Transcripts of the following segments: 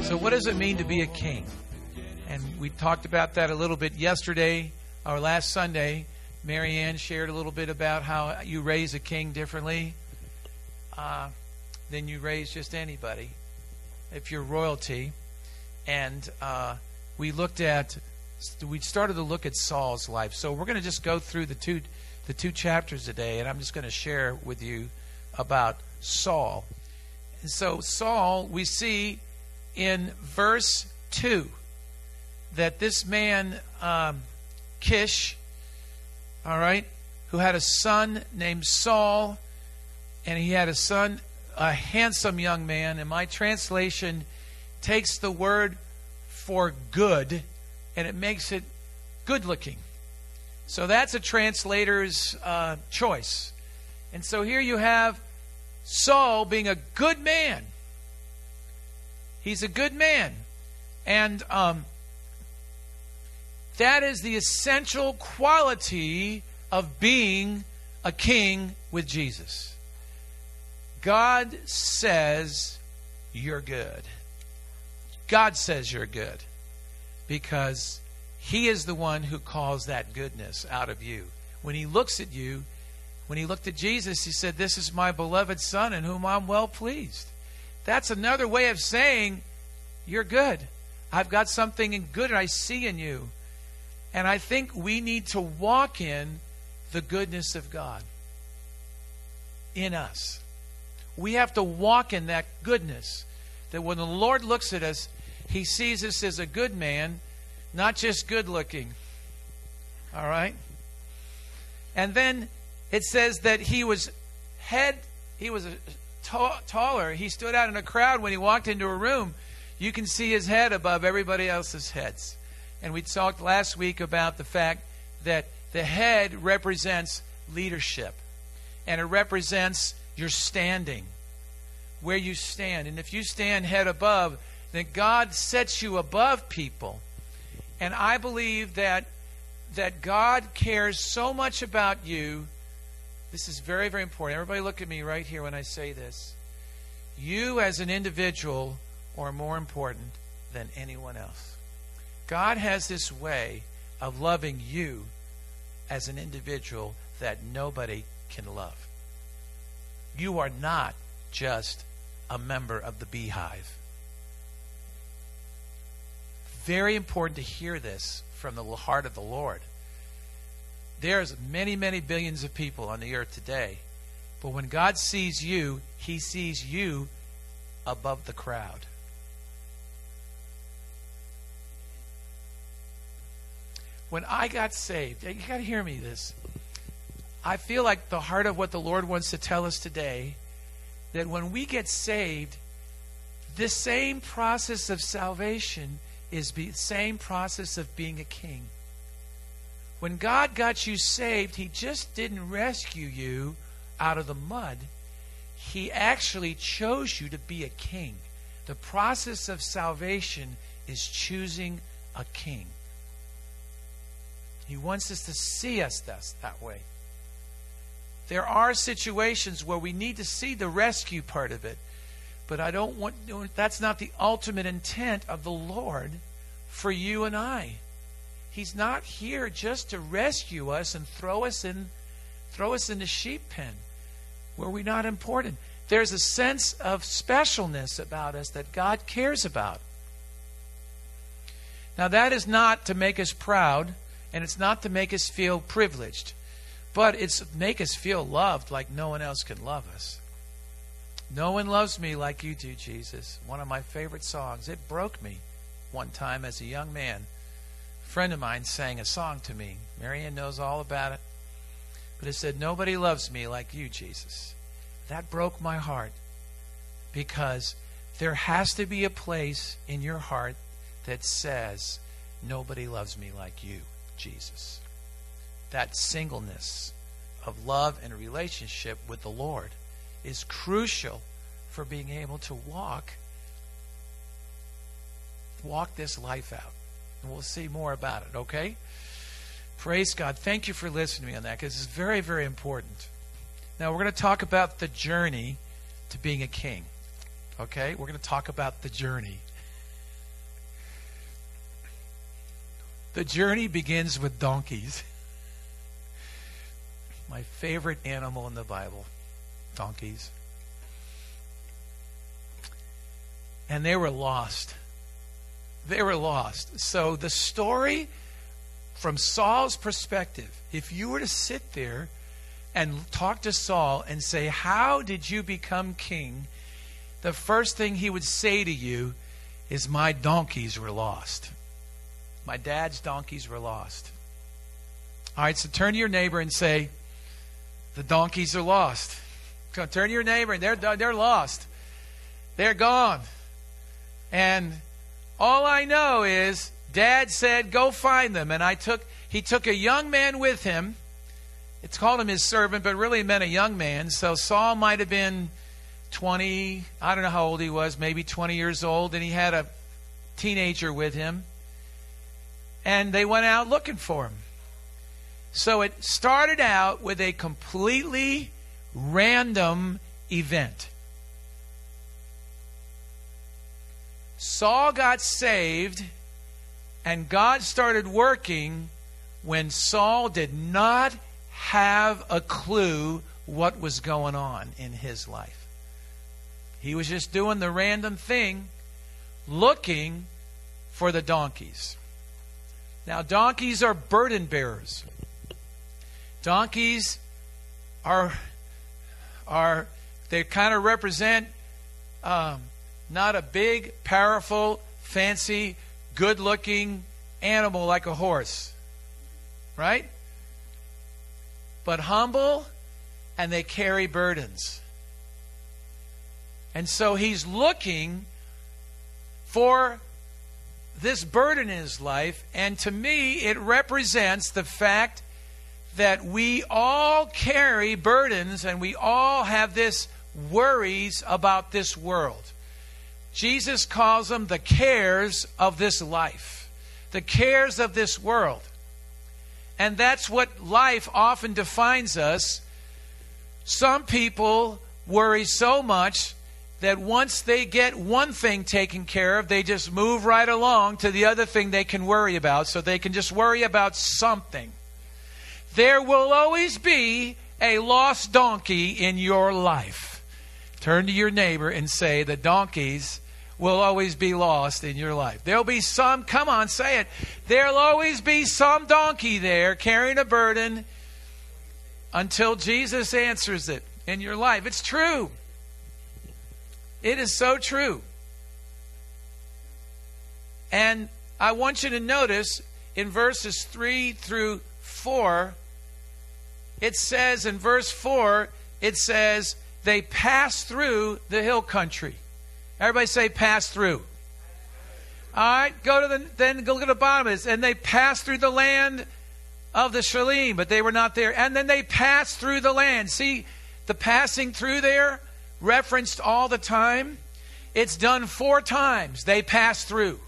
So what does it mean to be a king? And we talked about that a little bit yesterday, or last Sunday. Mary Ann shared a little bit about how you raise a king differently than you raise just anybody, if you're royalty. And we started to look at Saul's life. So we're going to just go through the two chapters today, and I'm just going to share with you about Saul. And so Saul, we see in verse 2 that this man, Kish, all right, who had a son named Saul, and he had a son, a handsome young man, and my translation takes the word for good and it makes it good looking. So that's a translator's choice. And so here you have Saul being a good man. He's a good man. And that is the essential quality of being a king with Jesus. God says you're good. God says you're good because He is the one who calls that goodness out of you. When He looks at you, when He looked at Jesus, He said, "This is my beloved Son in whom I'm well pleased." That's another way of saying you're good. I've got something good I see in you. And I think we need to walk in the goodness of God in us. We have to walk in that goodness. That when the Lord looks at us, He sees us as a good man, not just good looking. All right? And then it says that he was taller. He stood out in a crowd when he walked into a room. You can see his head above everybody else's heads. And we talked last week about the fact that the head represents leadership. And it represents your standing, where you stand. And if you stand head above, then God sets you above people. And I believe that God cares so much about you. This is very, very important. Everybody look at me right here when I say this. You as an individual are more important than anyone else. God has this way of loving you as an individual that nobody can love. You are not just a member of the beehive. Very important to hear this from the heart of the Lord. There's many, many billions of people on the earth today. But when God sees you, He sees you above the crowd. When I got saved, you got to hear me this. I feel like the heart of what the Lord wants to tell us today, that when we get saved, this same process of salvation is the same process of being a king. When God got you saved, He just didn't rescue you out of the mud. He actually chose you to be a king. The process of salvation is choosing a king. He wants us to see us that way. There are situations where we need to see the rescue part of it. But that's not the ultimate intent of the Lord for you and I. He's not here just to rescue us and throw us in the sheep pen where we're not important. There's a sense of specialness about us that God cares about. Now that is not to make us proud, and it's not to make us feel privileged, but it's to make us feel loved like no one else can love us. No one loves me like you do, Jesus. One of my favorite songs. It broke me one time as a young man. A friend of mine sang a song to me. Mary Ann knows all about it. But it said, "Nobody loves me like you, Jesus." That broke my heart, because there has to be a place in your heart that says, "Nobody loves me like you, Jesus." That singleness of love and relationship with the Lord is crucial for being able to walk this life out. And we'll see more about it, okay? Praise God. Thank you for listening to me on that, because it's very, very important. Now, we're going to talk about the journey to being a king. Okay? We're going to talk about the journey. The journey begins with donkeys. My favorite animal in the Bible, donkeys. And they were lost. They were lost. So the story from Saul's perspective, if you were to sit there and talk to Saul and say, how did you become king? The first thing he would say to you is, my donkeys were lost. My dad's donkeys were lost. All right, so turn to your neighbor and say, the donkeys are lost. Turn to your neighbor and they're lost. They're gone. And all I know is Dad said, go find them. And he took a young man with him. It's called him his servant, but really meant a young man. So Saul might have been 20, I don't know how old he was, maybe 20 years old. And he had a teenager with him. And they went out looking for him. So it started out with a completely random event. Saul got saved, and God started working when Saul did not have a clue what was going on in his life. He was just doing the random thing, looking for the donkeys. Now, donkeys are burden bearers. Donkeys they kind of represent not a big, powerful, fancy, good-looking animal like a horse, right? But humble, and they carry burdens. And so he's looking for this burden in his life, and to me, it represents the fact that we all carry burdens and we all have this worries about this world. Jesus calls them the cares of this life, the cares of this world. And that's what life often defines us. Some people worry so much that once they get one thing taken care of, they just move right along to the other thing they can worry about, so they can just worry about something. There will always be a lost donkey in your life. Turn to your neighbor and say, the donkeys will always be lost in your life. There'll be some, come on, say it. There'll always be some donkey there carrying a burden until Jesus answers it in your life. It's true. It is so true. And I want you to notice in verses 3 through 4, it says in verse 4, it says, they passed through the hill country. Everybody say, pass through. All right, then go to the bottom of this. And they passed through the land of the Shalim, but they were not there. And then they passed through the land. See, the passing through there, referenced all the time. It's done 4 times. They passed through.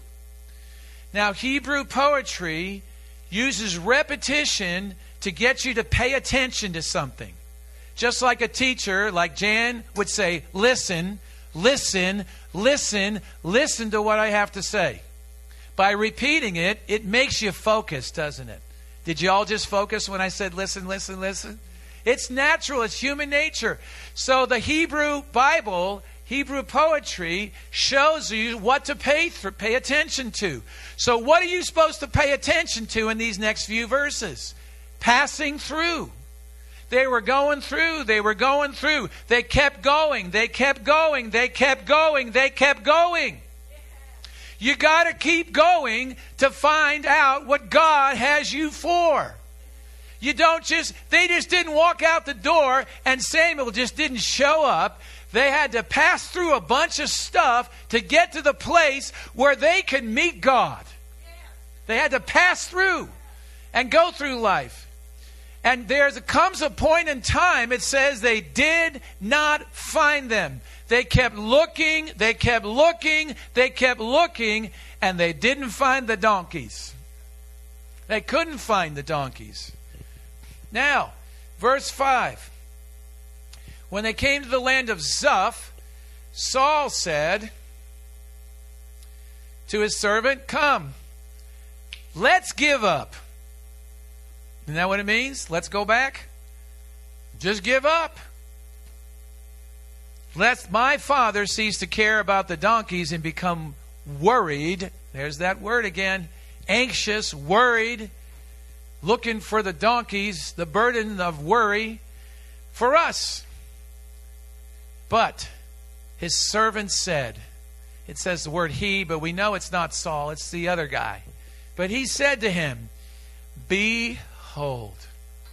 Now, Hebrew poetry uses repetition to get you to pay attention to something. Just like a teacher, like Jan, would say, listen, listen, listen, listen to what I have to say. By repeating it, it makes you focus, doesn't it? Did you all just focus when I said listen, listen, listen? It's natural. It's human nature. So the Hebrew Bible, Hebrew poetry, shows you what to pay attention to. So what are you supposed to pay attention to in these next few verses? Passing through. They were going through. They were going through. They kept going. They kept going. They kept going. They kept going. You got to keep going to find out what God has you for. You don't they just didn't walk out the door and Samuel just didn't show up. They had to pass through a bunch of stuff to get to the place where they could meet God. They had to pass through and go through life. And comes a point in time, it says they did not find them. They kept looking, they kept looking, they kept looking, and they didn't find the donkeys. They couldn't find the donkeys. Now, verse 5. When they came to the land of Zuph, Saul said to his servant, come, Let's give up. Isn't that what it means? Let's go back. Just give up. Lest my father cease to care about the donkeys and become worried. There's that word again. Anxious, worried, looking for the donkeys, the burden of worry for us. But his servant said, it says the word he, but we know it's not Saul, it's the other guy. But he said to him, behold,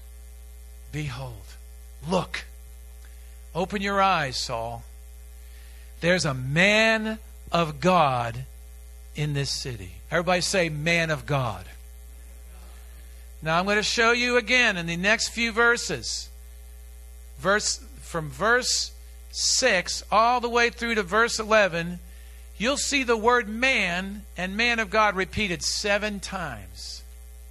look, open your eyes, Saul. There's a man of God in this city. Everybody say, man of God. Now I'm going to show you again in the next few verses. From verse 6 all the way through to verse 11, you'll see the word man and man of God repeated 7 times.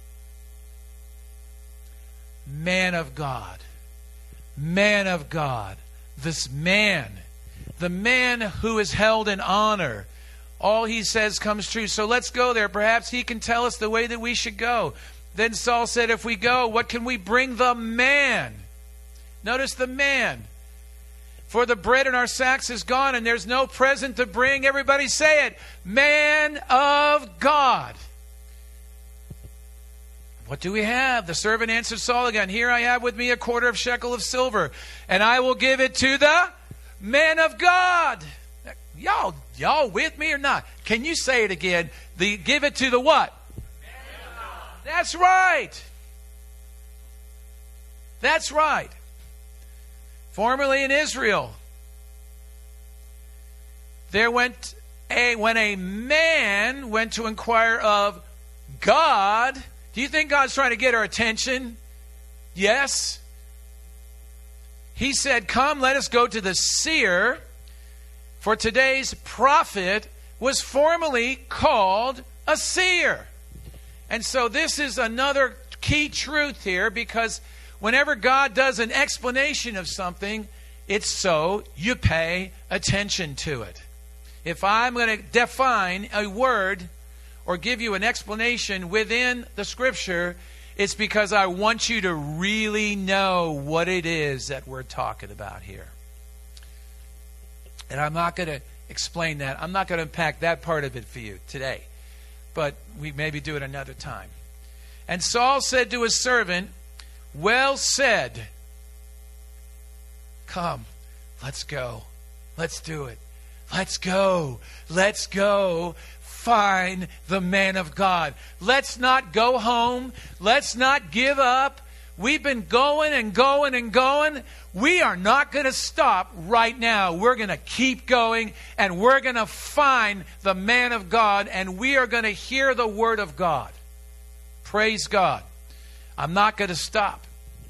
Man of God. Man of God. This man. The man who is held in honor. All he says comes true. So let's go there. Perhaps he can tell us the way that we should go. Then Saul said, if we go, what can we bring the man? Notice the man. For the bread in our sacks is gone, and there's no present to bring. Everybody say it. Man of God. What do we have? The servant answered Saul again, here I have with me a quarter of shekel of silver, and I will give it to the man of God. Y'all with me or not? Can you say it again? Give it to the what? That's right. That's right. Formerly in Israel, when a man went to inquire of God, do you think God's trying to get our attention? Yes. He said, come, let us go to the seer, for today's prophet was formerly called a seer. And so this is another key truth here, because whenever God does an explanation of something, it's so you pay attention to it. If I'm going to define a word or give you an explanation within the Scripture, it's because I want you to really know what it is that we're talking about here. And I'm not going to explain that. I'm not going to unpack that part of it for you today. But we maybe do it another time. And Saul said to his servant, well said. Come, let's go. Let's do it. Let's go. Let's go find the man of God. Let's not go home. Let's not give up. We've been going and going and going. We are not going to stop right now. We're going to keep going, and we're going to find the man of God, and we are going to hear the word of God. Praise God. I'm not going to stop.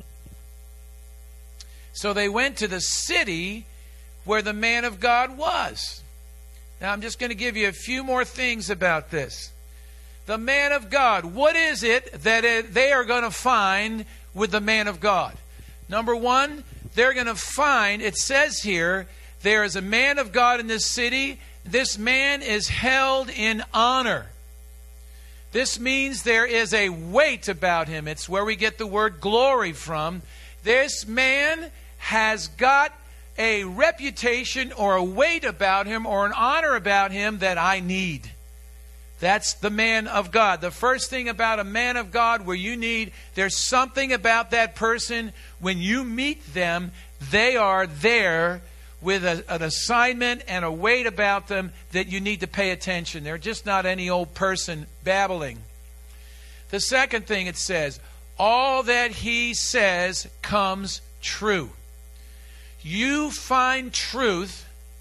So they went to the city where the man of God was. Now I'm just going to give you a few more things about this. The man of God. What is it that they are going to find with the man of God? Number one, they're going to find, it says here, there is a man of God in this city. This man is held in honor. This means there is a weight about him. It's where we get the word glory from. This man has got a reputation or a weight about him or an honor about him that I need. That's the man of God. The first thing about a man of God where you need, there's something about that person. When you meet them, they are there with an assignment and a weight about them that you need to pay attention. They're just not any old person babbling. The second thing it says, all that he says comes true. You find truth,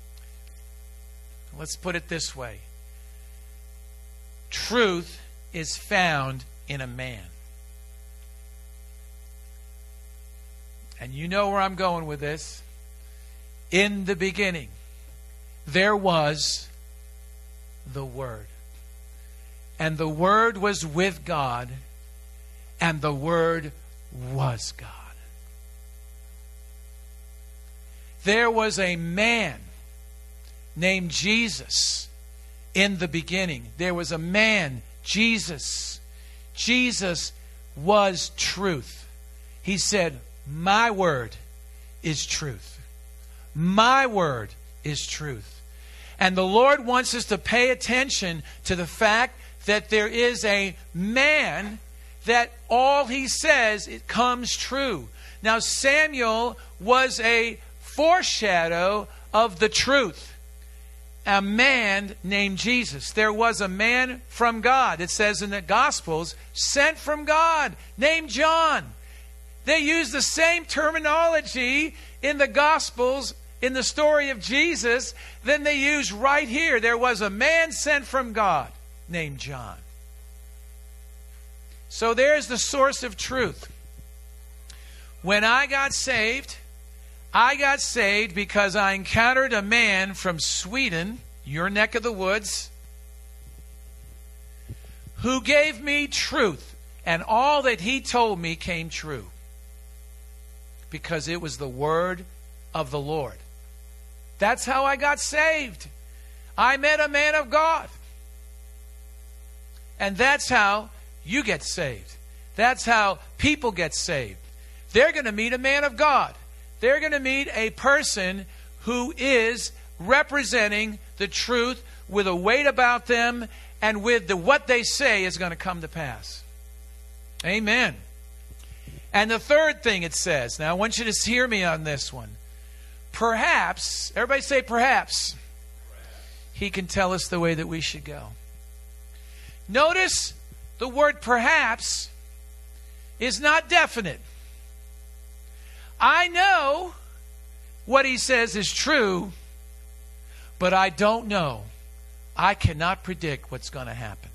let's put it this way. Truth is found in a man. And you know where I'm going with this. In the beginning, there was the Word. And the Word was with God, and the Word was God. There was a man named Jesus in the beginning. There was a man, Jesus, Jesus was truth. He said, my word is truth. My word is truth. And the Lord wants us to pay attention to the fact that there is a man that all he says, it comes true. Now, Samuel was a foreshadow of the truth. A man named Jesus. There was a man from God. It says in the Gospels, sent from God, named John. They use the same terminology in the Gospels, in the story of Jesus, than they use right here. There was a man sent from God, named John. So there's the source of truth. When I got saved because I encountered a man from Sweden, your neck of the woods, who gave me truth. And all that he told me came true. Because it was the word of the Lord. That's how I got saved. I met a man of God. And that's how you get saved. That's how people get saved. They're going to meet a man of God. They're going to meet a person who is representing the truth with a weight about them, and with what they say is going to come to pass. Amen. And the third thing it says, now I want you to hear me on this one. Perhaps, everybody say perhaps, he can tell us the way that we should go. Notice the word perhaps is not definite. I know what he says is true, but I don't know. I cannot predict what's going to happen.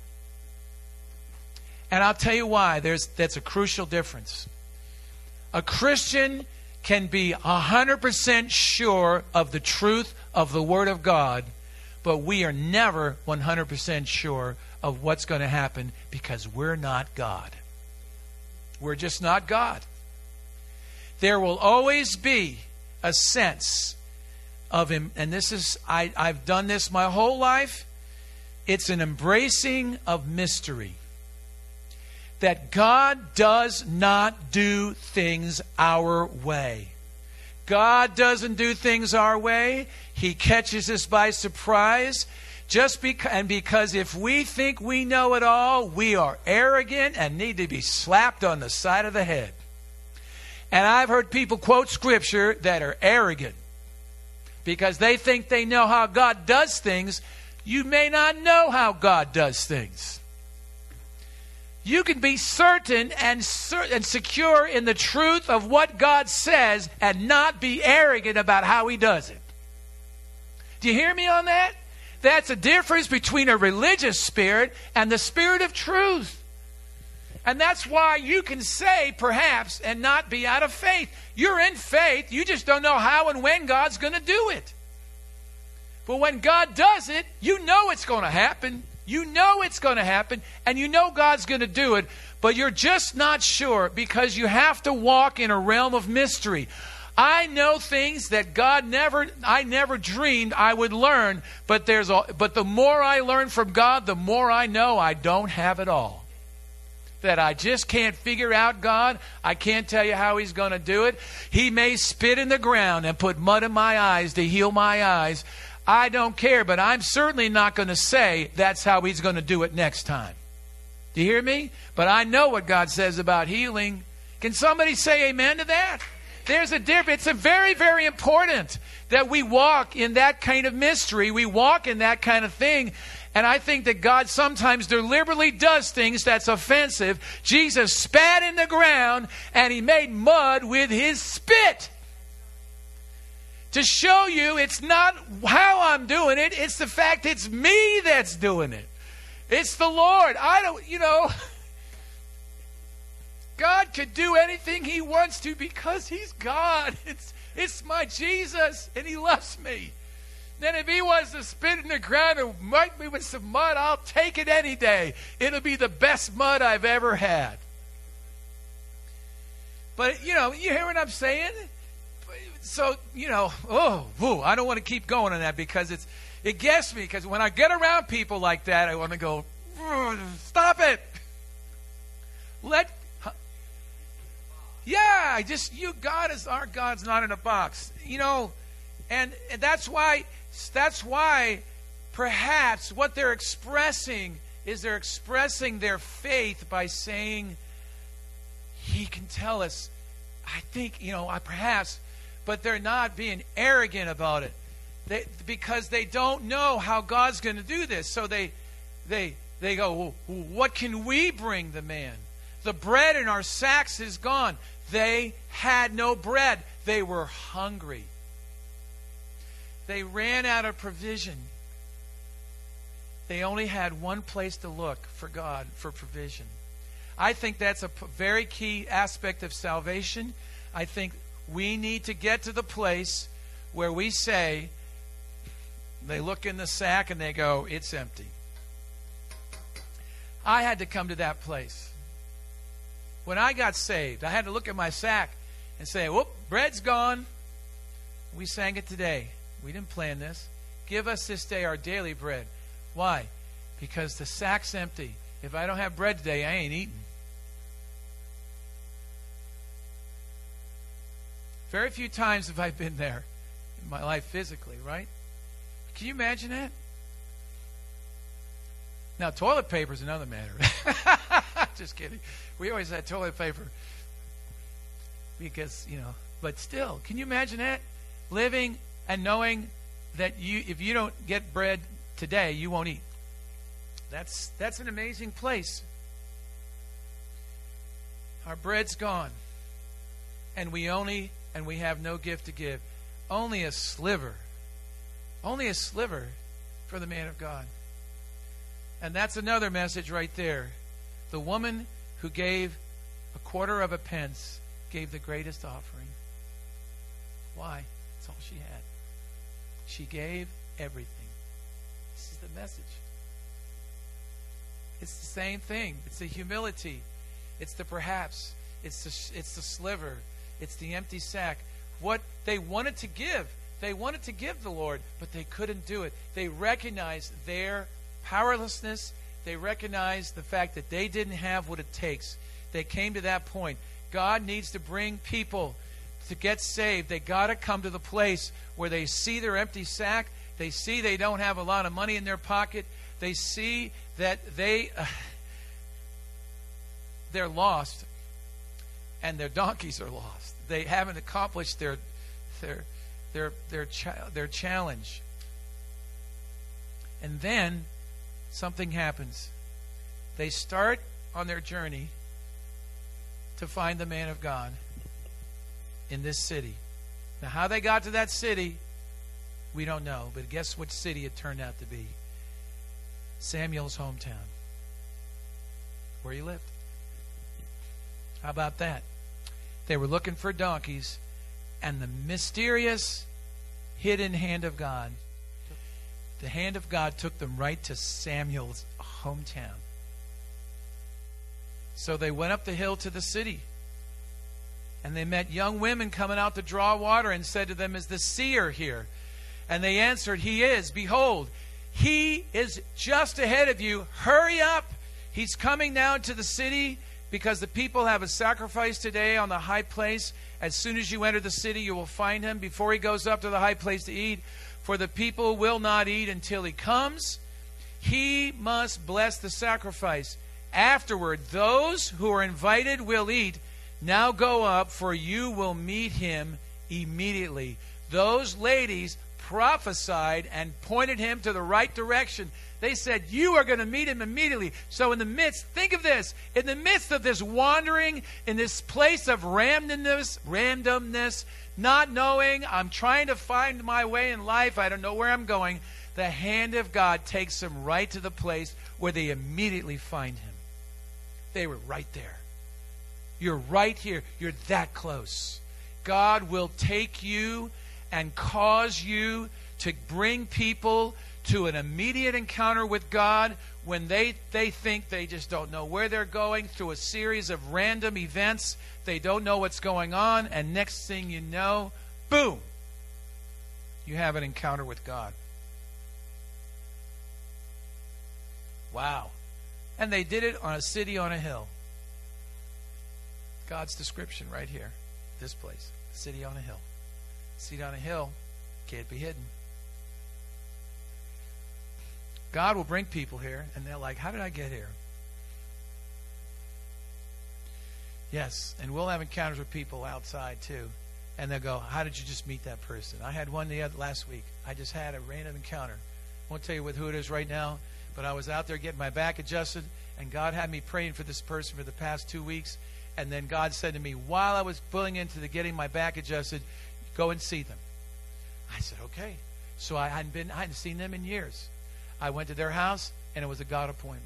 And I'll tell you why. That's a crucial difference. A Christian can be 100% sure of the truth of the Word of God, but we are never 100% sure of what's going to happen because we're not God. We're just not God. There will always be a sense of him, and this is, I've done this my whole life. It's an embracing of mystery. That God does not do things our way. God doesn't do things our way. He catches us by surprise. Because if we think we know it all, we are arrogant and need to be slapped on the side of the head. And I've heard people quote scripture that are arrogant because they think they know how God does things. You may not know how God does things. You can be certain and secure in the truth of what God says and not be arrogant about how He does it. Do you hear me on that? That's a difference between a religious spirit and the spirit of truth. And that's why you can say perhaps and not be out of faith. You're in faith. You just don't know how and when God's going to do it. But when God does it, you know it's going to happen. You know it's going to happen. And you know God's going to do it. But you're just not sure because you have to walk in a realm of mystery. I know things that I never dreamed I would learn. But the more I learn from God, the more I know I don't have it all. That I just can't figure out God. I can't tell you how He's going to do it. He may spit in the ground and put mud in my eyes to heal my eyes. I don't care, but I'm certainly not going to say that's how He's going to do it next time. Do you hear me? But I know what God says about healing. Can somebody say amen to that? There's a difference. It's very, very important that we walk in that kind of mystery. We walk in that kind of thing. And I think that God sometimes deliberately does things that's offensive. Jesus spat in the ground and He made mud with His spit. To show you it's not how I'm doing it. It's the fact it's me that's doing it. It's the Lord. God could do anything He wants to because He's God. It's my Jesus and He loves me. Then if He was to spit in the ground and wipe me with some mud, I'll take it any day. It'll be the best mud I've ever had. But, you hear what I'm saying? So, I don't want to keep going on that because it gets me. Because when I get around people like that, I want to go, stop it. Let, yeah, just you. Our God's not in a box, and that's why perhaps what they're expressing is they're expressing their faith by saying, He can tell us. I think, perhaps, but they're not being arrogant about it. Because they don't know how God's going to do this. So they go, well, what can we bring the man? The bread in our sacks is gone. They had no bread. They were hungry. They ran out of provision. They only had one place to look for God for provision. I think that's a very key aspect of salvation. I think we need to get to the place where we say, they look in the sack and they go, it's empty. I had to come to that place. When I got saved, I had to look at my sack and say, whoop, bread's gone. We sang it today. We didn't plan this. Give us this day our daily bread. Why? Because the sack's empty. If I don't have bread today, I ain't eating. Very few times have I been there in my life physically, right? Can you imagine that? Now, toilet paper is another matter. Just kidding. We always had toilet paper because, but still, can you imagine that? Living and knowing that if you don't get bread today, you won't eat. That's an amazing place. Our bread's gone. And we have no gift to give. Only a sliver for the man of God. And that's another message right there. The woman who gave a quarter of a pence gave the greatest offering. Why? That's all she had. She gave everything. This is the message. It's the same thing. It's the humility. It's the perhaps. It's the sliver. It's the empty sack. What they wanted to give. They wanted to give the Lord, but they couldn't do it. They recognized their powerlessness. They recognized the fact that they didn't have what it takes. They came to that point. God needs to bring people to get saved. They got to come to the place where they see their empty sack. They see they don't have a lot of money in their pocket. They see that they're lost, and their donkeys are lost. They haven't accomplished their challenge. And then something happens. They start on their journey to find the man of God in this city. Now, how they got to that city, we don't know. But guess what city it turned out to be? Samuel's hometown, where he lived. How about that? They were looking for donkeys, and the mysterious, hidden hand of God, the hand of God took them right to Samuel's hometown. So they went up the hill to the city, and they met young women coming out to draw water and said to them, "Is the seer here?" And they answered, "He is. Behold, he is just ahead of you. Hurry up. He's coming down to the city because the people have a sacrifice today on the high place. As soon as you enter the city, you will find him before he goes up to the high place to eat. For the people will not eat until he comes. He must bless the sacrifice. Afterward, those who are invited will eat. Now go up, for you will meet him immediately." Those ladies prophesied and pointed him to the right direction. They said, "You are going to meet him immediately." So in the midst, think of this, in the midst of this wandering, in this place of randomness, not knowing, I'm trying to find my way in life, I don't know where I'm going, the hand of God takes them right to the place where they immediately find him. They were right there. You're right here. You're that close. God will take you and cause you to bring people to an immediate encounter with God when they think they just don't know where they're going, through a series of random events. They don't know what's going on, and next thing you know, boom, you have an encounter with God. Wow. And they did it on a city on a hill. God's description right here. This place. City on a hill. City on a hill can't be hidden. God will bring people here, and they're like, how did I get here? Yes, and we'll have encounters with people outside too. And they'll go, how did you just meet that person? I had one last week. I just had a random encounter. I won't tell you with who it is right now, but I was out there getting my back adjusted, and God had me praying for this person for the past 2 weeks. And then God said to me, while I was pulling into the getting my back adjusted, go and see them. I said, okay. So I hadn't seen them in years. I went to their house, and it was a God appointment.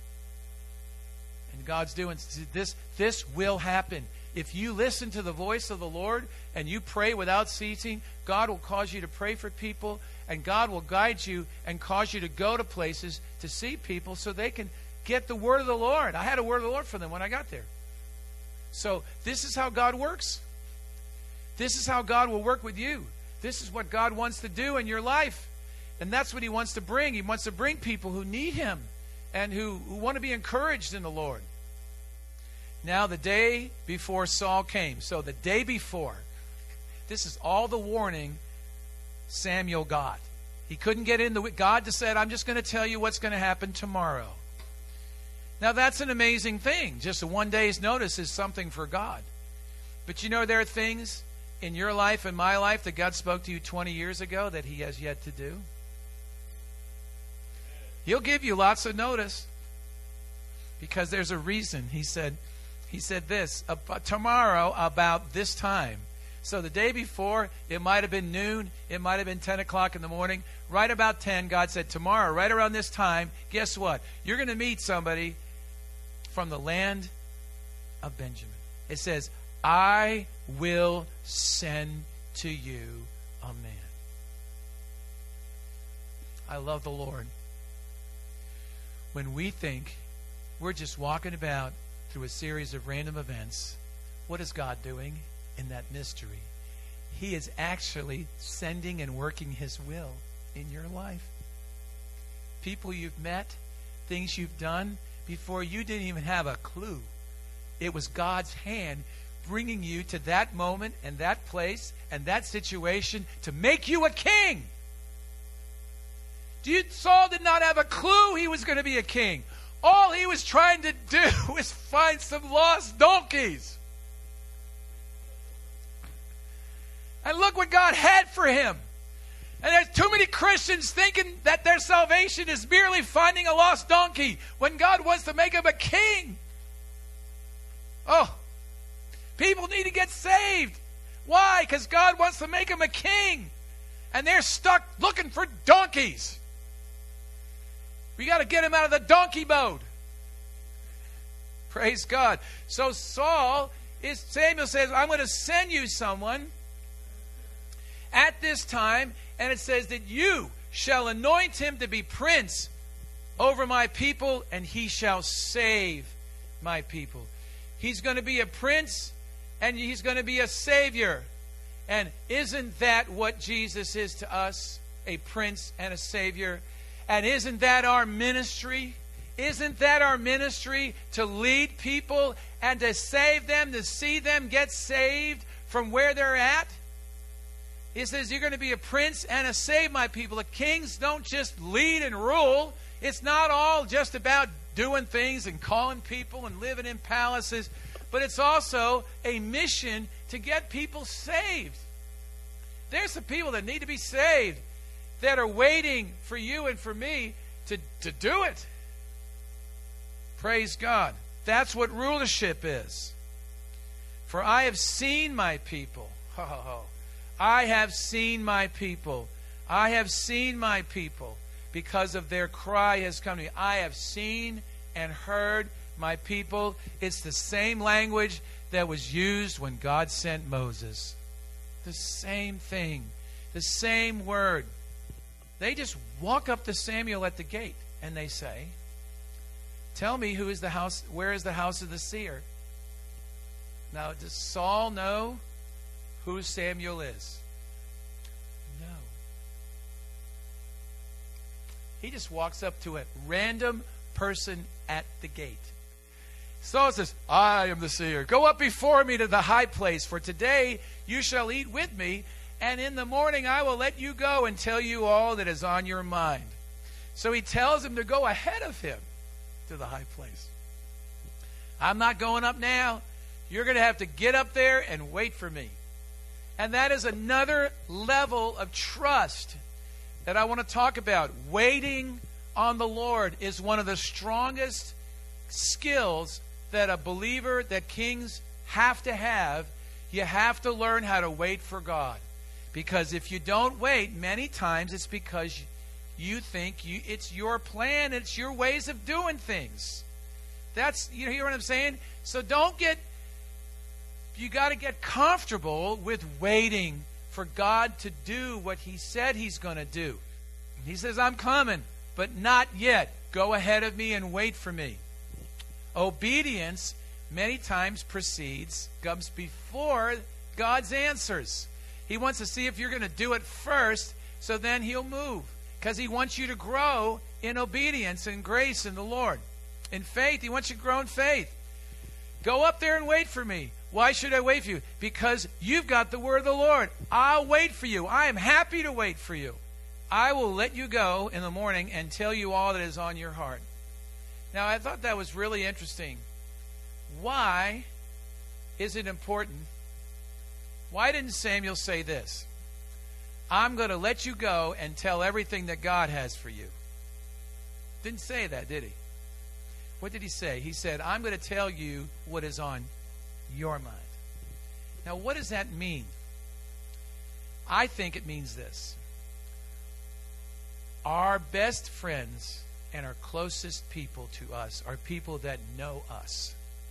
And God's doing this. This will happen. If you listen to the voice of the Lord and you pray without ceasing, God will cause you to pray for people, and God will guide you and cause you to go to places to see people so they can get the word of the Lord. I had a word of the Lord for them when I got there. So this is how God works. This is how God will work with you. This is what God wants to do in your life. And that's what He wants to bring. He wants to bring people who need Him and who want to be encouraged in the Lord. Now, the day before Saul came. So the day before, this is all the warning Samuel got. He couldn't get in. God just said, I'm just going to tell you what's going to happen tomorrow. Now, that's an amazing thing. Just a one day's notice is something for God. But you know, there are things in your life and my life that God spoke to you 20 years ago that He has yet to do. He'll give you lots of notice because there's a reason. He said this, tomorrow about this time. So the day before, it might have been noon. It might have been 10 o'clock in the morning. Right about 10, God said, tomorrow, right around this time, guess what? You're going to meet somebody from the land of Benjamin. It says, I will send to you a man. I love the Lord. When we think we're just walking about through a series of random events, what is God doing in that mystery? He is actually sending and working His will in your life. People you've met, things you've done before you didn't even have a clue. It was God's hand bringing you to that moment and that place and that situation to make you a king. Saul did not have a clue he was going to be a king. All he was trying to do was find some lost donkeys. And look what God had for him. And there's too many Christians thinking that their salvation is merely finding a lost donkey when God wants to make him a king. Oh, people need to get saved. Why? Because God wants to make them a king. And they're stuck looking for donkeys. We got to get him out of the donkey mode. Praise God. So Samuel says, I'm going to send you someone at this time. And it says that you shall anoint him to be prince over my people, and he shall save my people. He's going to be a prince, and he's going to be a savior. And isn't that what Jesus is to us? A prince and a savior. And isn't that our ministry? Isn't that our ministry, to lead people and to save them, to see them get saved from where they're at? He says, you're going to be a prince and a save my people. The kings don't just lead and rule. It's not all just about doing things and calling people and living in palaces. But it's also a mission to get people saved. There's some people that need to be saved that are waiting for you and for me to do it. Praise God. That's what rulership is. For I have seen my people. I have seen my people. I have seen my people, because of their cry has come to me. I have seen and heard my people. It's the same language that was used when God sent Moses. The same thing. The same word. They just walk up to Samuel at the gate and they say, tell me where is the house of the seer? Now, does Saul know who Samuel is? No. He just walks up to a random person at the gate. Saul says, I am the seer. Go up before me to the high place, for today you shall eat with me, and in the morning I will let you go and tell you all that is on your mind. So he tells him to go ahead of him to the high place. I'm not going up now. You're going to have to get up there and wait for me. And that is another level of trust that I want to talk about. Waiting on the Lord is one of the strongest skills that a believer, that kings have to have. You have to learn how to wait for God. Because if you don't wait, many times it's because you think it's your plan, it's your ways of doing things. That's, you hear what I'm saying? So you got to get comfortable with waiting for God to do what he said he's going to do. He says, I'm coming, but not yet. Go ahead of me and wait for me. Obedience many times comes before God's answers. He wants to see if you're going to do it first, so then he'll move. Because he wants you to grow in obedience and grace in the Lord. In faith, he wants you to grow in faith. Go up there and wait for me. Why should I wait for you? Because you've got the word of the Lord. I'll wait for you. I am happy to wait for you. I will let you go in the morning and tell you all that is on your heart. Now, I thought that was really interesting. Why is it important? Why didn't Samuel say this? I'm going to let you go and tell everything that God has for you. Didn't say that, did he? What did he say? He said, I'm going to tell you what is on your mind. Now, what does that mean? I think it means this. Our best friends and our closest people to us are people that know us.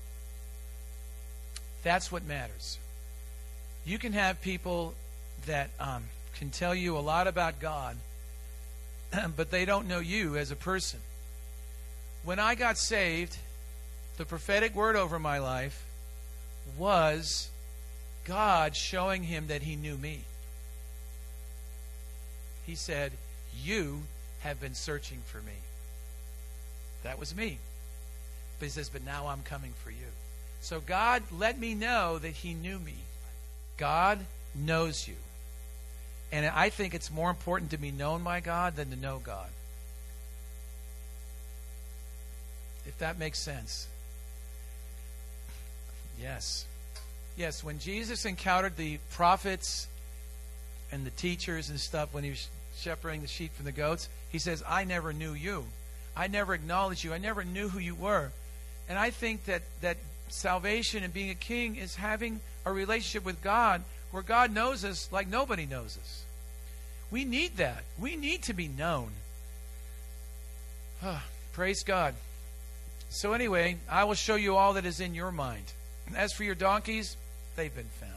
That's what matters. You can have people that can tell you a lot about God, but they don't know you as a person. When I got saved, the prophetic word over my life was God showing him that he knew me. He said, you have been searching for me. That was me. But he says, but now I'm coming for you. So God let me know that he knew me. God knows you. And I think it's more important to be known by God than to know God. If that makes sense. Yes. Yes, when Jesus encountered the prophets and the teachers and stuff, when he was shepherding the sheep from the goats, he says, I never knew you. I never acknowledged you. I never knew who you were. And I think that salvation and being a king is having a relationship with God where God knows us like nobody knows us. We need that. We need to be known. Praise God. So anyway, I will show you all that is in your mind. As for your donkeys, they've been found.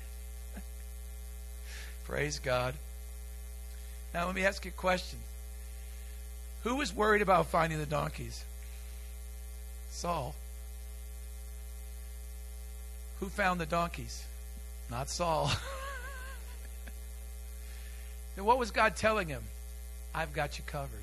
Praise God. Now let me ask you a question. Who was worried about finding the donkeys? Saul. Who found the donkeys? Not Saul. Then what was God telling him? I've got you covered.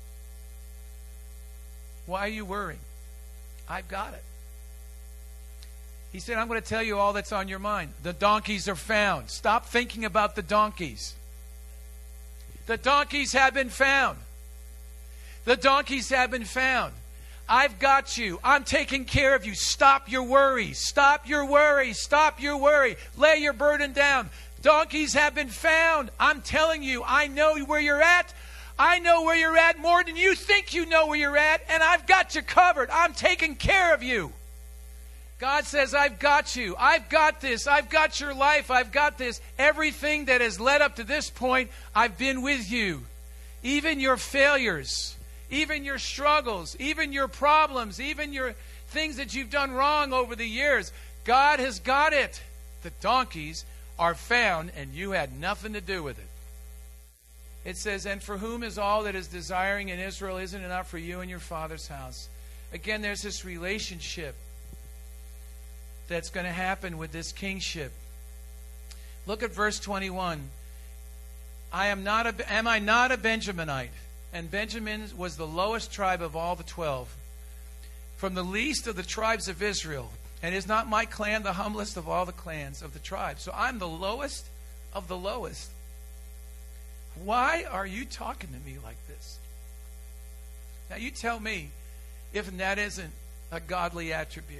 Why are you worrying? I've got it. He said, I'm going to tell you all that's on your mind. The donkeys are found. Stop thinking about the donkeys. The donkeys have been found. The donkeys have been found. I've got you. I'm taking care of you. Stop your worry. Stop your worry. Stop your worry. Lay your burden down. Donkeys have been found. I'm telling you, I know where you're at. I know where you're at more than you think you know where you're at, and I've got you covered. I'm taking care of you. God says, I've got you. I've got this. I've got your life. I've got this. Everything that has led up to this point, I've been with you. Even your failures, even your struggles, even your problems, even your things that you've done wrong over the years. God has got it. The donkeys are found, and you had nothing to do with it. It says, and for whom is all that is desiring in Israel, isn't it not for you and your father's house? Again, there's this relationship that's going to happen with this kingship. Look at verse 21. Am I not a Benjaminite? And Benjamin was the lowest tribe of all the 12. from the least of the tribes of Israel. And is not my clan the humblest of all the clans of the tribes? So I'm the lowest of the lowest. Why are you talking to me like this? Now you tell me if that isn't a godly attribute.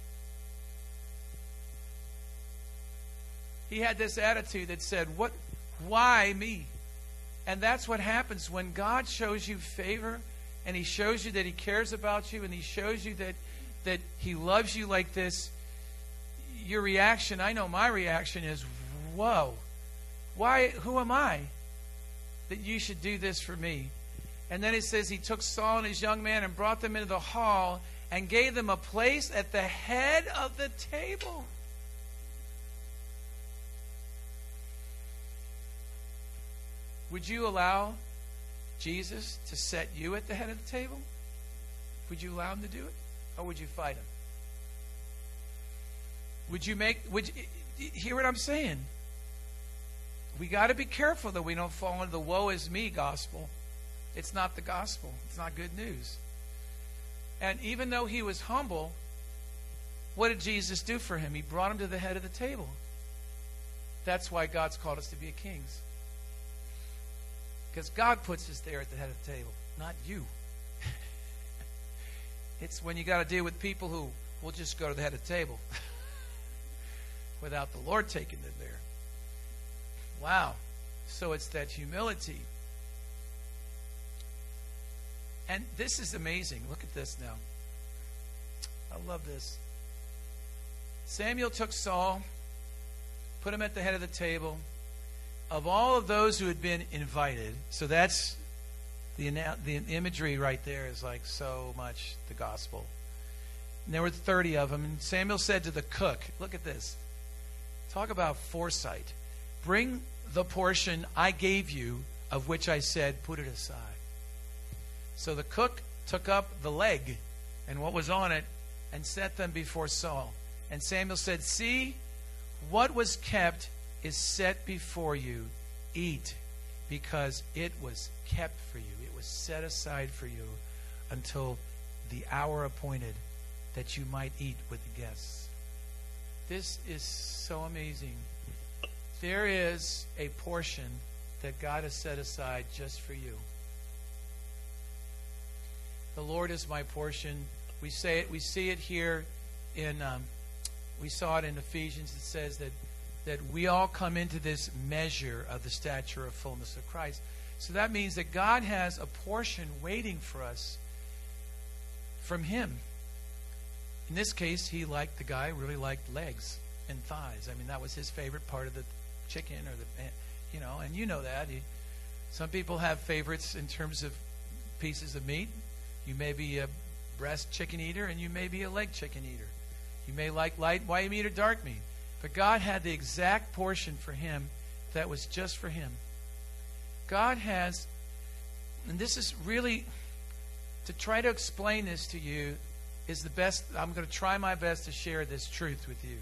He had this attitude that said, why me? And that's what happens when God shows you favor, and He shows you that He cares about you, and He shows you that He loves you like this. Your reaction, I know my reaction is, whoa, why? Who am I that you should do this for me? And then it says He took Saul and his young man and brought them into the hall and gave them a place at the head of the table. Would you allow Jesus to set you at the head of the table? Would you allow Him to do it? Or would you fight Him? Would you hear what I'm saying? We got to be careful that we don't fall into the woe is me gospel. It's not the gospel. It's not good news. And even though He was humble, what did Jesus do for him? He brought him to the head of the table. That's why God's called us to be kings. Because God puts us there at the head of the table, not you. It's when you got to deal with people who will just go to the head of the table without the Lord taking them there. Wow. So it's that humility. And this is amazing. Look at this now. I love this. Samuel took Saul, put him at the head of the table. Of all of those who had been invited, so that's the imagery right there is like so much the gospel. And there were 30 of them. And Samuel said to the cook, look at this. Talk about foresight. Bring the portion I gave you, of which I said, put it aside. So the cook took up the leg and what was on it and set them before Saul. And Samuel said, see, what was kept is set before you. Eat, because it was kept for you. It was set aside for you until the hour appointed that you might eat with the guests. This is so amazing. There is a portion that God has set aside just for you. The Lord is my portion. We say it. We see it here in. We saw it in Ephesians. It says that we all come into this measure of the stature of fullness of Christ. So that means that God has a portion waiting for us from Him. In this case, the guy really liked legs and thighs. I mean, that was his favorite part of the chicken or and you know that. Some people have favorites in terms of pieces of meat. You may be a breast chicken eater and you may be a leg chicken eater. You may like light white meat or dark meat. But God had the exact portion for him that was just for him. God has, and this is really, to try to explain this to you is the best. I'm going to try my best to share this truth with you.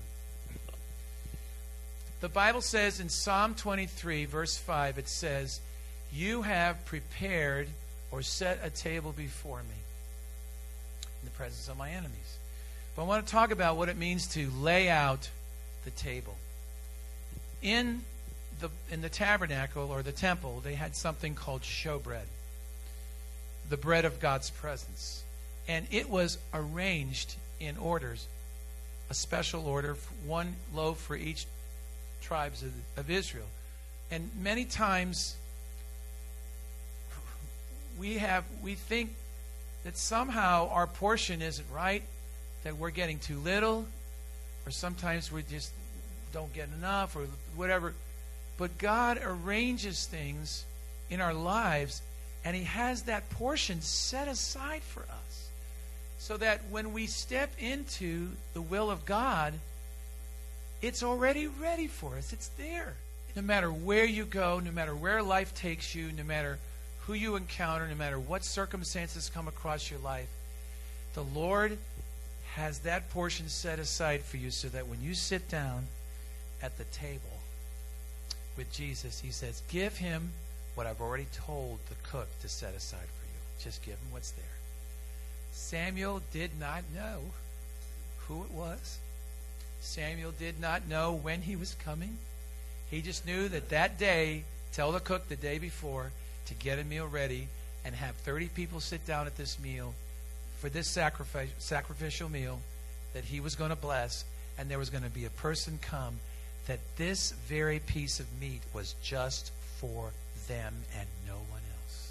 The Bible says in Psalm 23, verse 5, it says, you have prepared or set a table before me in the presence of my enemies. But I want to talk about what it means to lay out the table. In the tabernacle or the temple, they had something called showbread, the bread of God's presence. And it was arranged in orders, a special order, one loaf for each tribes of Israel. And many times we think that somehow our portion isn't right, that we're getting too little, or sometimes we just don't get enough, or whatever. But God arranges things in our lives, and He has that portion set aside for us, so that when we step into the will of God, it's already ready for us. It's there. No matter where you go, no matter where life takes you, no matter who you encounter, no matter what circumstances come across your life, the Lord has that portion set aside for you, so that when you sit down at the table with Jesus, He says, give Him what I've already told the cook to set aside for you. Just give Him what's there. Samuel did not know who it was. Samuel did not know when he was coming. He just knew that that day, tell the cook the day before to get a meal ready and have 30 people sit down at this meal for this sacrificial meal that he was going to bless, and there was going to be a person come that this very piece of meat was just for them and no one else.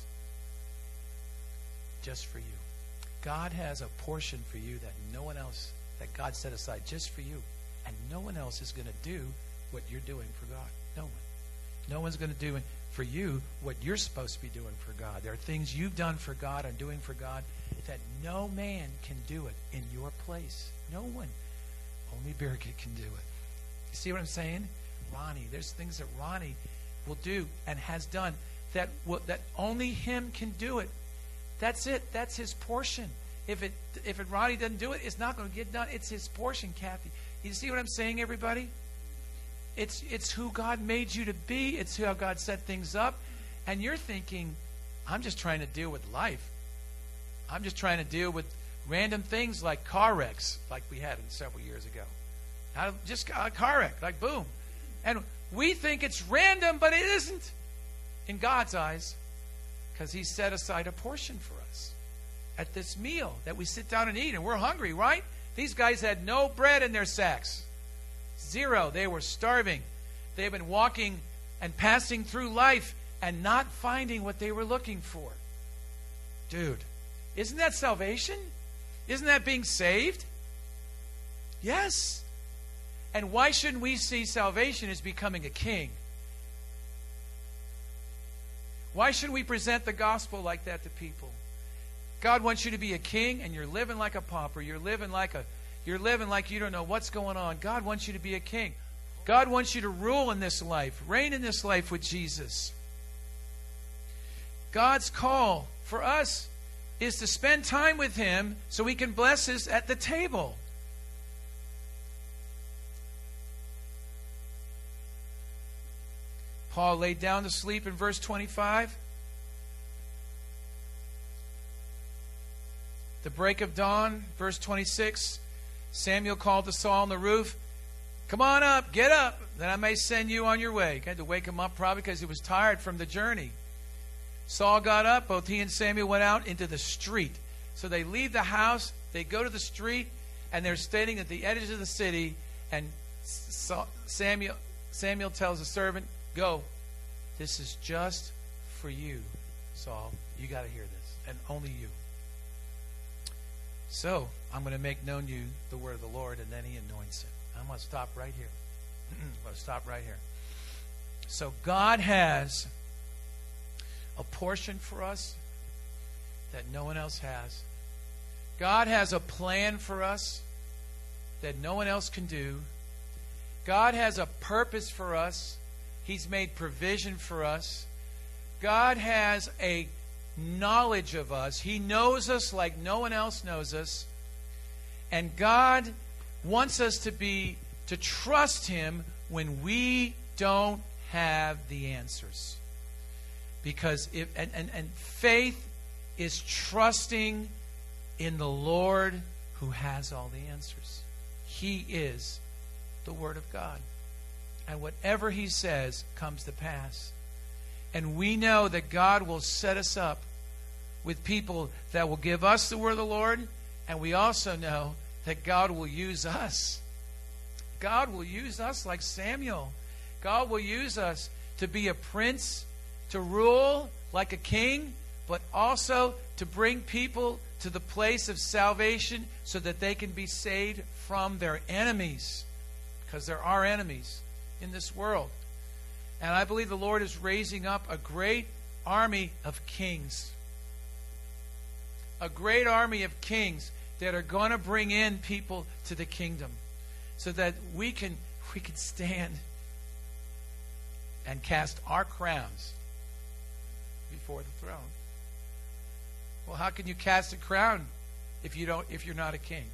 Just for you. God has a portion for you that no one else, that God set aside just for you. And no one else is going to do what you're doing for God. No one. No one's going to do for you what you're supposed to be doing for God. There are things you've done for God and doing for God that no man can do it in your place. No one. Only Birgit can do it. You see what I'm saying? Ronnie, there's things that Ronnie will do and has done that only him can do it. That's it. That's his portion. If Ronnie doesn't do it, it's not going to get done. It's his portion, Kathy. You see what I'm saying, everybody? It's who God made you to be. It's how God set things up. And you're thinking, I'm just trying to deal with life. I'm just trying to deal with random things like car wrecks, like we had several years ago. Just a car wreck, like boom. And we think it's random, but it isn't in God's eyes, because He set aside a portion for us at this meal that we sit down and eat, and we're hungry, right? These guys had no bread in their sacks. Zero. They were starving. They've been walking and passing through life and not finding what they were looking for. Dude, isn't that salvation? Isn't that being saved? Yes. And why shouldn't we see salvation as becoming a king? Why shouldn't we present the gospel like that to people? God wants you to be a king, and you're living like a pauper. You're living like you don't know what's going on. God wants you to be a king. God wants you to rule in this life, reign in this life with Jesus. God's call for us is to spend time with Him so He can bless us at the table. Paul laid down to sleep in verse 25. The break of dawn, verse 26, Samuel called to Saul on the roof, "Come on up, get up, that I may send you on your way." He had to wake him up probably because he was tired from the journey. Saul got up, both he and Samuel went out into the street. So they leave the house, they go to the street, and they're standing at the edges of the city, and Samuel tells the servant, "Go, this is just for you, Saul. You got to hear this, and only you." So, I'm going to make known to you the word of the Lord, and then He anoints it. I'm going to stop right here. I'm going to stop right here. So, God has a portion for us that no one else has. God has a plan for us that no one else can do. God has a purpose for us. He's made provision for us. God has a knowledge of us. He knows us like no one else knows us. And God wants us to trust Him when we don't have the answers. Because faith is trusting in the Lord who has all the answers. He is the Word of God. And whatever He says comes to pass. And we know that God will set us up with people that will give us the word of the Lord. And we also know that God will use us. God will use us like Samuel. God will use us to be a prince, to rule like a king, but also to bring people to the place of salvation so that they can be saved from their enemies. Because there are enemies in this world. And I believe the Lord is raising up a great army of kings. A great army of kings that are going to bring in people to the kingdom so that we can stand and cast our crowns before the throne. Well, how can you cast a crown if you're not a king?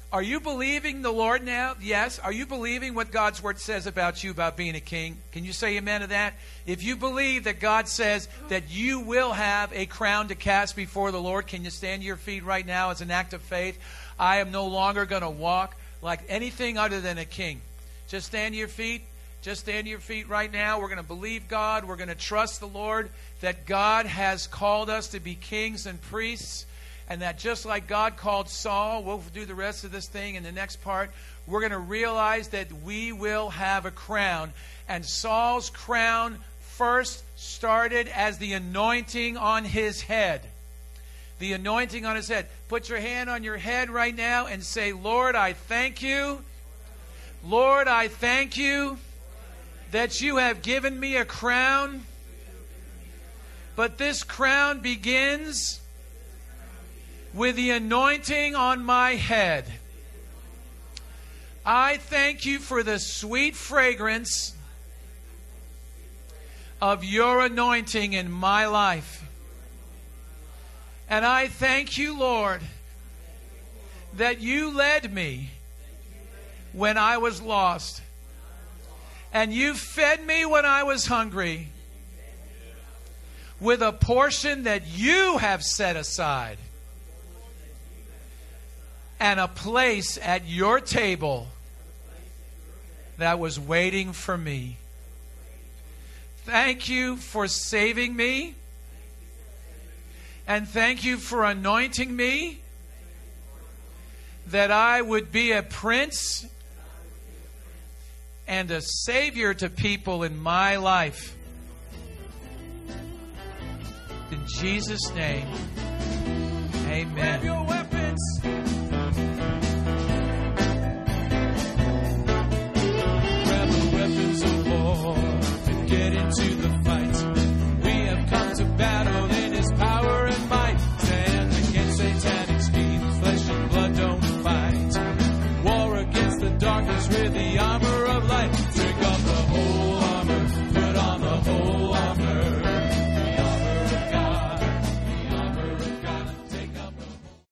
Are you believing the Lord now? Yes. Are you believing what God's Word says about you, about being a king? Can you say amen to that? If you believe that God says that you will have a crown to cast before the Lord, can you stand to your feet right now as an act of faith? I am no longer going to walk like anything other than a king. Just stand to your feet. Just stand to your feet right now. We're going to believe God. We're going to trust the Lord that God has called us to be kings and priests. And that just like God called Saul, we'll do the rest of this thing in the next part, we're going to realize that we will have a crown. And Saul's crown first started as the anointing on his head. The anointing on his head. Put your hand on your head right now and say, Lord, I thank you. Lord, I thank you that you have given me a crown. But this crown begins with the anointing on my head. I thank you for the sweet fragrance of your anointing in my life. And I thank you, Lord, that you led me when I was lost. And you fed me when I was hungry with a portion that you have set aside. And a place at your table that was waiting for me. Thank you for saving me. And thank you for anointing me that I would be a prince and a savior to people in my life. In Jesus' name, amen. Grab your weapons.